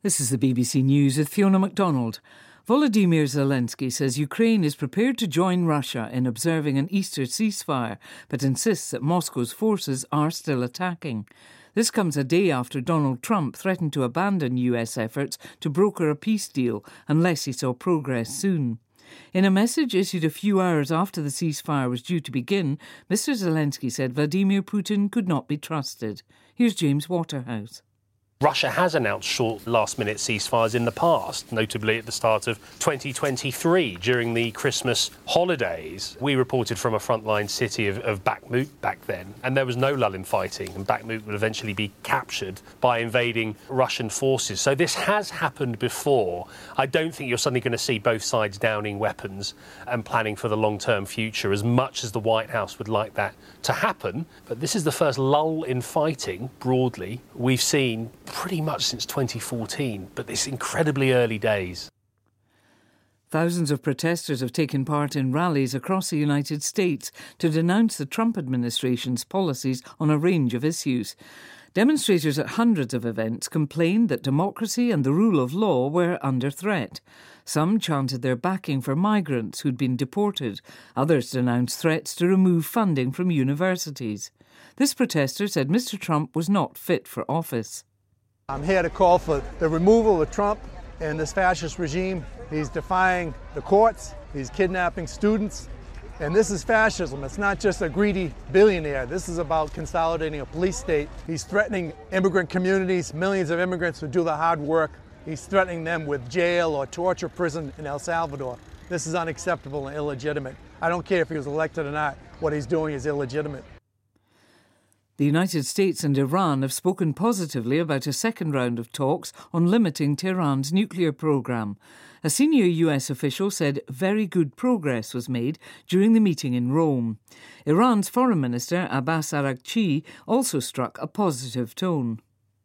This is the BBC News with Fiona MacDonald. Volodymyr Zelensky says Ukraine is prepared to join Russia in observing an Easter ceasefire, but insists that Moscow's forces are still attacking. This comes a day after Donald Trump threatened to abandon US efforts to broker a peace deal unless he saw progress soon. In a message issued a few hours after the ceasefire was due to begin, Mr Zelensky said Vladimir Putin could not be trusted. Here's James Waterhouse. Russia has announced short last-minute ceasefires in the past, notably at the start of 2023 during the Christmas holidays. We reported from a frontline city of Bakhmut back then, and there was no lull in fighting, and Bakhmut would eventually be captured by invading Russian forces. So this has happened before. I don't think you're suddenly going to see both sides downing weapons and planning for the long-term future as much as the White House would like that to happen. But this is the first lull in fighting, broadly, we've seen pretty much since 2014, but it's incredibly early days. Thousands of protesters have taken part in rallies across the United States to denounce the Trump administration's policies on a range of issues. Demonstrators at hundreds of events complained that democracy and the rule of law were under threat. Some chanted their backing for migrants who'd been deported. Others denounced threats to remove funding from universities. This protester said Mr Trump was not fit for office. I'm here to call for the removal of Trump and this fascist regime. He's defying the courts, he's kidnapping students, and this is fascism. It's not just a greedy billionaire. This is about consolidating a police state. He's threatening immigrant communities, millions of immigrants who do the hard work. He's threatening them with jail or torture prison in El Salvador. This is unacceptable and illegitimate. I don't care if he was elected or not. What he's doing is illegitimate. The United States and Iran have spoken positively about a second round of talks on limiting Tehran's nuclear program. A senior US official said very good progress was made during the meeting in Rome. Iran's Foreign Minister Abbas Araghchi also struck a positive tone.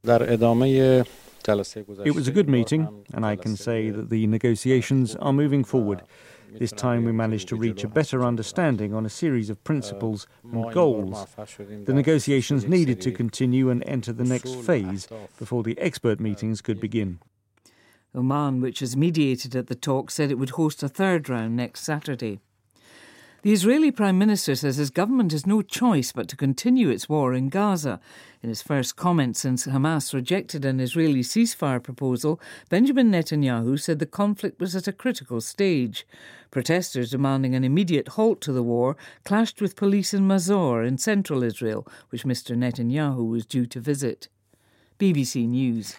It was a good meeting, and I can say that the negotiations are moving forward. This time we managed to reach a better understanding on a series of principles and goals. The negotiations needed to continue and enter the next phase before the expert meetings could begin. Oman, which has mediated at the talk, said it would host a third round next Saturday. The Israeli Prime Minister says his government has no choice but to continue its war in Gaza. In his first comment since Hamas rejected an Israeli ceasefire proposal, Benjamin Netanyahu said the conflict was at a critical stage. Protesters demanding an immediate halt to the war clashed with police in Mazor in central Israel, which Mr Netanyahu was due to visit. BBC News.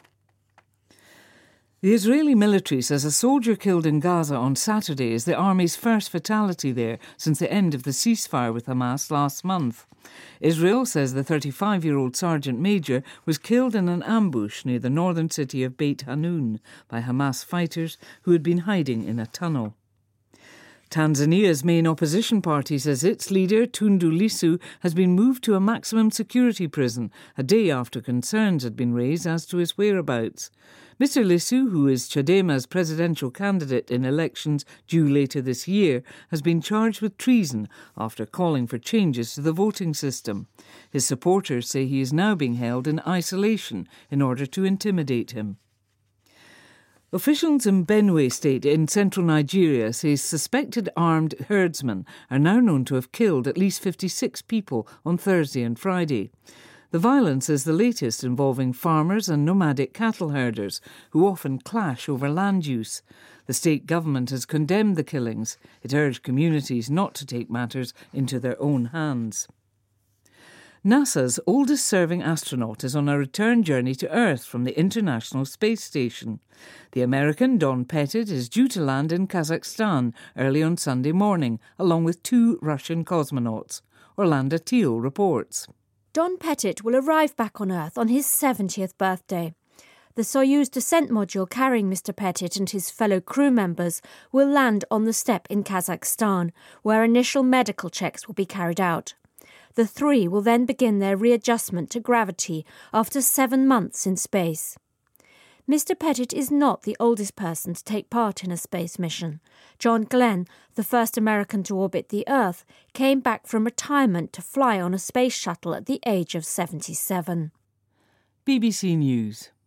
The Israeli military says a soldier killed in Gaza on Saturday is the army's first fatality there since the end of the ceasefire with Hamas last month. Israel says the 35-year-old sergeant major was killed in an ambush near the northern city of Beit Hanun by Hamas fighters who had been hiding in a tunnel. Tanzania's main opposition party says its leader, Tundu Lissu, has been moved to a maximum security prison a day after concerns had been raised as to his whereabouts. Mr Lissu, who is Chadema's presidential candidate in elections due later this year, has been charged with treason after calling for changes to the voting system. His supporters say he is now being held in isolation in order to intimidate him. Officials in Benue State in central Nigeria say suspected armed herdsmen are now known to have killed at least 56 people on Thursday and Friday. The violence is the latest involving farmers and nomadic cattle herders who often clash over land use. The state government has condemned the killings. It urged communities not to take matters into their own hands. NASA's oldest serving astronaut is on a return journey to Earth from the International Space Station. The American Don Pettit is due to land in Kazakhstan early on Sunday morning, along with 2 Russian cosmonauts. Orlando Teal reports. Don Pettit will arrive back on Earth on his 70th birthday. The Soyuz descent module carrying Mr Pettit and his fellow crew members will land on the steppe in Kazakhstan, where initial medical checks will be carried out. The 3 will then begin their readjustment to gravity after 7 months in space. Mr Pettit is not the oldest person to take part in a space mission. John Glenn, the first American to orbit the Earth, came back from retirement to fly on a space shuttle at the age of 77. BBC News.